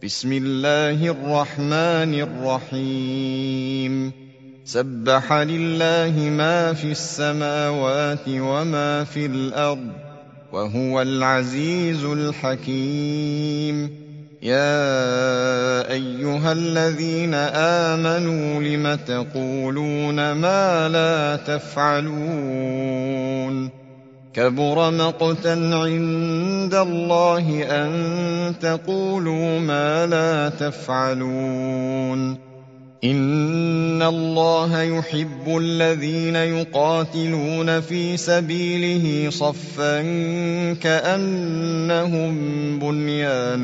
بسم الله الرحمن الرحيم سبح لله ما في السماوات وما في الأرض وهو العزيز الحكيم يا أيها الذين آمنوا لم تقولون ما لا تفعلون كبر مقتا عند الله أن تقولوا ما لا تفعلون إن الله يحب الذين يقاتلون في سبيله صفا كأنهم بنيان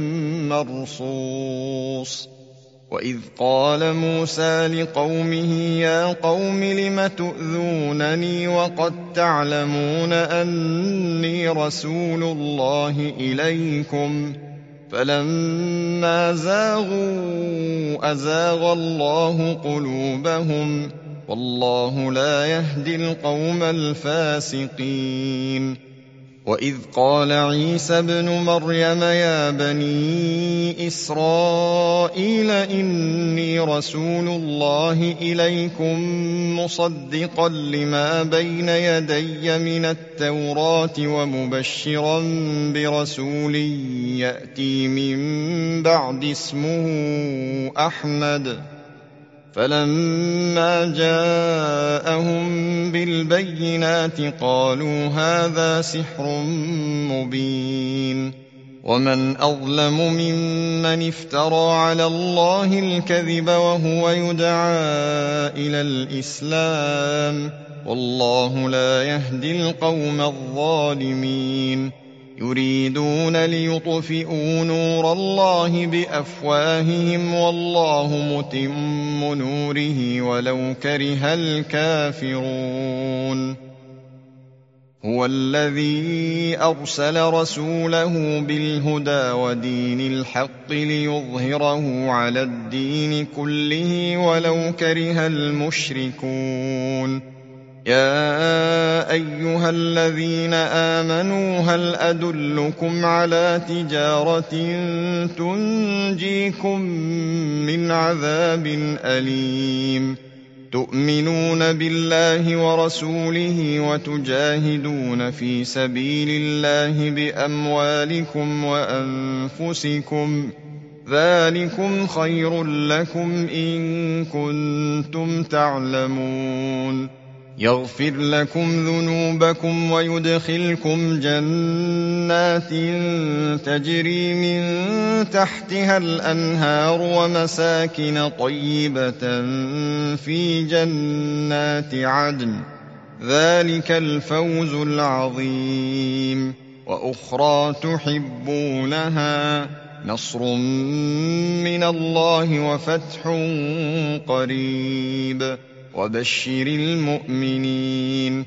مرصوص وإذ قال موسى لقومه يا قوم لم تؤذونني وقد تعلمون أني رسول الله إليكم فلما زاغوا أزاغ الله قلوبهم والله لا يهدي القوم الفاسقين وإذ قال عيسى ابن مريم يا بني إسرائيل إني رسول الله إليكم مصدقا لما بين يدي من التوراة ومبشرا برسول يأتي من بعد اسمه أحمد فلما جاءهم بالبينات قالوا هذا سحر مبين ومن أظلم ممن افترى على الله الكذب وهو يدعى إلى الإسلام والله لا يهدي القوم الظالمين يريدون ليطفئوا نور الله بأفواههم والله متم نوره ولو كره الكافرون هو الذي أرسل رسوله بالهدى ودين الحق ليظهره على الدين كله ولو كره المشركون يا أيها الذين آمنوا هل أدلكم على تجارة تنجيكم من عذاب أليم تؤمنون بالله ورسوله وتجاهدون في سبيل الله بأموالكم وأنفسكم ذلكم خير لكم إن كنتم تعلمون يغفر لكم ذنوبكم ويدخلكم جنات تجري من تحتها الأنهار ومساكن طيبة في جنات عدن ذلك الفوز العظيم وأخرى تحبونها نصر من الله وفتح قريب وبشر المؤمنين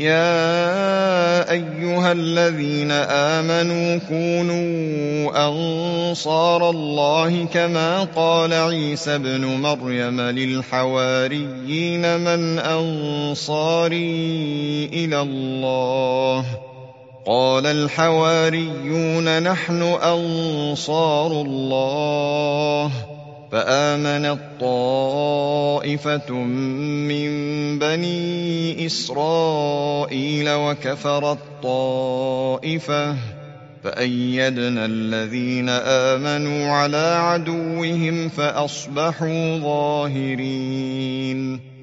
يا أيها الذين آمنوا كونوا أنصار الله كما قال عيسى ابن مريم للحواريين من أنصاري إلى الله قال الحواريون نحن أنصار الله فآمنت طائفة من بني إسرائيل وكفرت طائفة فأيدنا الذين آمنوا على عدوهم فأصبحوا ظاهرين